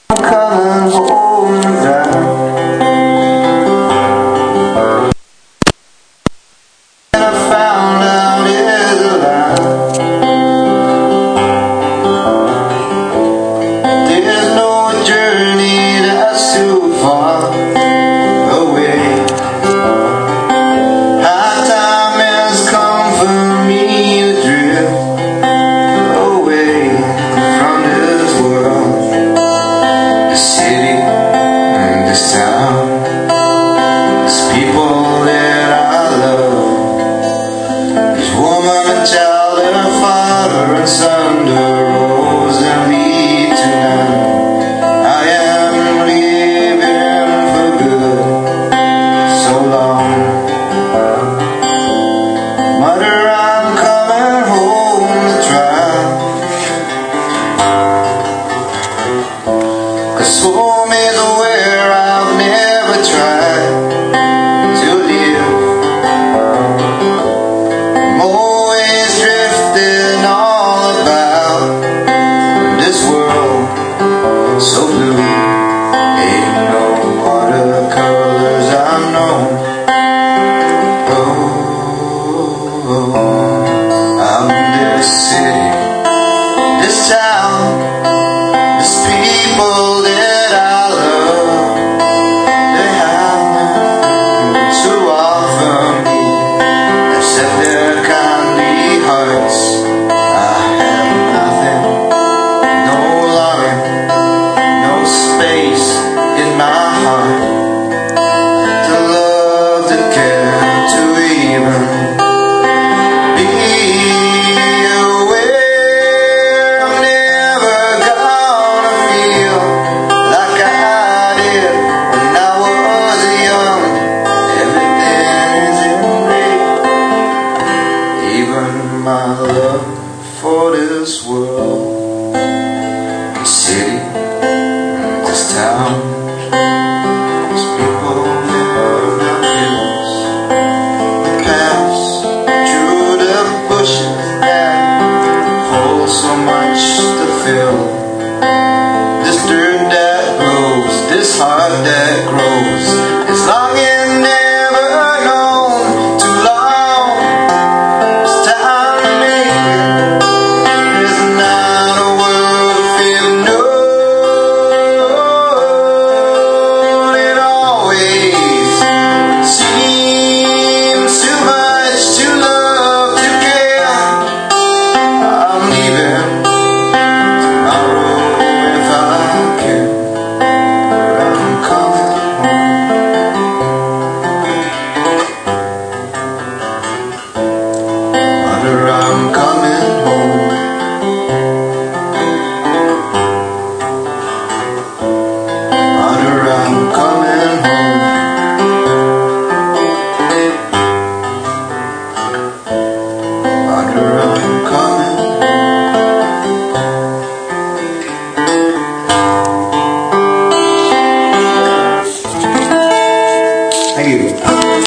coming home now. And I found out is a lie. There's no journey that's too far away. High time has come for me to drift away from this world, this city and this town, these people that I love, this woman and child and father and son, the rose and lead tonight. I am leaving for good, so long. Mother, I'm coming home to try, 'cause home is where I've never tried to live. I'm always drifting all about this world so blue. Ain't no watercolors I know. I'm this city, this town, these people that I love. They haven't too often they've set their kindly hearts. I have nothing, no longing, no space in my heart to love, to care, to even be aware. I'm never gonna feel like I did when I was young. Everything is in vain, even my love for this world, this city, this town, these people in our hills, the paths through the bushes that hold so much to fill.